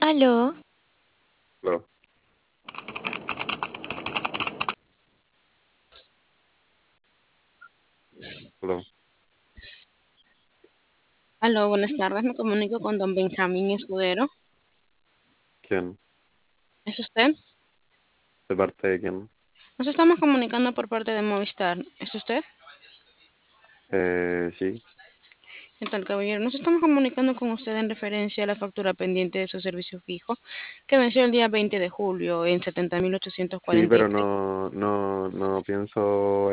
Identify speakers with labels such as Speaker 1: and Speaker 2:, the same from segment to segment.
Speaker 1: Aló,
Speaker 2: Claro, claro.
Speaker 3: Aló, buenas tardes. Me comunico con don Benjamín Escudero.
Speaker 2: ¿Quién?
Speaker 3: ¿Es usted?
Speaker 2: ¿De parte de quién?
Speaker 3: Nos estamos comunicando por parte de Movistar. ¿Es usted?
Speaker 2: Sí.
Speaker 3: ¿Qué tal, caballero? Nos estamos comunicando con usted en referencia a la factura pendiente de su servicio fijo que venció el día 20 de julio en
Speaker 2: Sí, pero
Speaker 3: 70.843.
Speaker 2: no pienso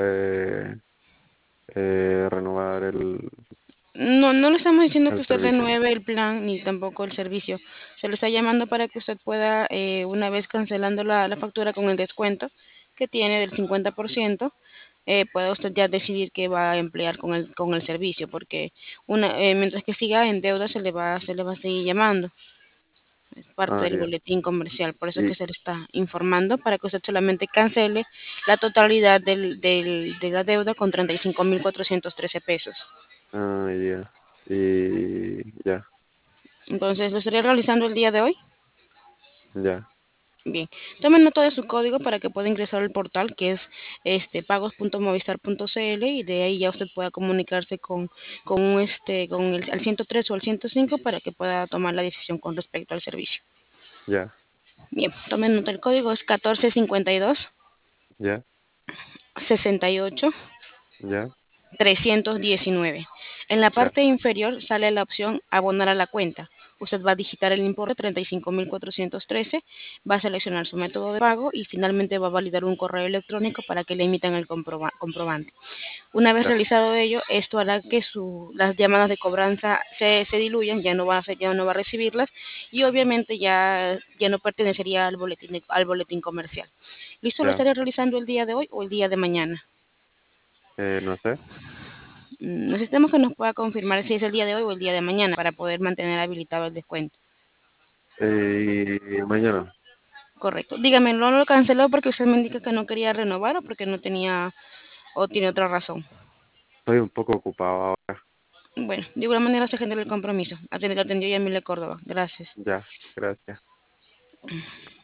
Speaker 2: renovar
Speaker 3: No, no le estamos diciendo que
Speaker 2: el
Speaker 3: usted
Speaker 2: servicio.
Speaker 3: renueve el plan ni tampoco el servicio. Se le está llamando para que usted pueda, una vez cancelando la factura con el descuento que tiene del 50%, pueda usted ya decidir qué va a emplear con el servicio, porque mientras que siga en deuda se le va a seguir llamando. Es parte
Speaker 2: Ah,
Speaker 3: del
Speaker 2: ya.
Speaker 3: boletín comercial, por eso es que
Speaker 2: Y,
Speaker 3: se le está informando para que usted solamente cancele la totalidad de la deuda con 35.413 pesos.
Speaker 2: ya. Y ya,
Speaker 3: Entonces, ¿lo estaría realizando el día de hoy?
Speaker 2: ya,
Speaker 3: Bien, tomen nota de su código para que pueda ingresar al portal que es pagos.movistar.cl y de ahí ya usted pueda comunicarse con el al 103 o al 105 para que pueda tomar la decisión con respecto al servicio.
Speaker 2: ya,
Speaker 3: Bien, tomen nota del código es 1452
Speaker 2: ya,
Speaker 3: 68
Speaker 2: ya,
Speaker 3: 319. En la
Speaker 2: ya,
Speaker 3: parte inferior sale la opción abonar a la cuenta. Usted va a digitar el importe 35.413, va a seleccionar su método de pago y finalmente va a validar un correo electrónico para que le emitan el comprobante. Una vez
Speaker 2: ya,
Speaker 3: realizado ello, esto hará que las llamadas de cobranza se diluyan, ya no va a recibirlas y obviamente ya no pertenecería al boletín comercial. ¿Listo? ¿Lo
Speaker 2: ya.
Speaker 3: estaría realizando el día de hoy o el día de mañana?
Speaker 2: No sé.
Speaker 3: Necesitamos que nos pueda confirmar si es el día de hoy o el día de mañana para poder mantener habilitado el descuento.
Speaker 2: Y mañana.
Speaker 3: Correcto. Dígame, ¿no lo canceló porque usted me indica que no quería renovar o porque no tenía o tiene otra razón?
Speaker 2: Estoy un poco ocupado ahora.
Speaker 3: Bueno, de igual manera se genera el compromiso. Atendió Yamile Córdoba. Gracias.
Speaker 2: Ya, gracias.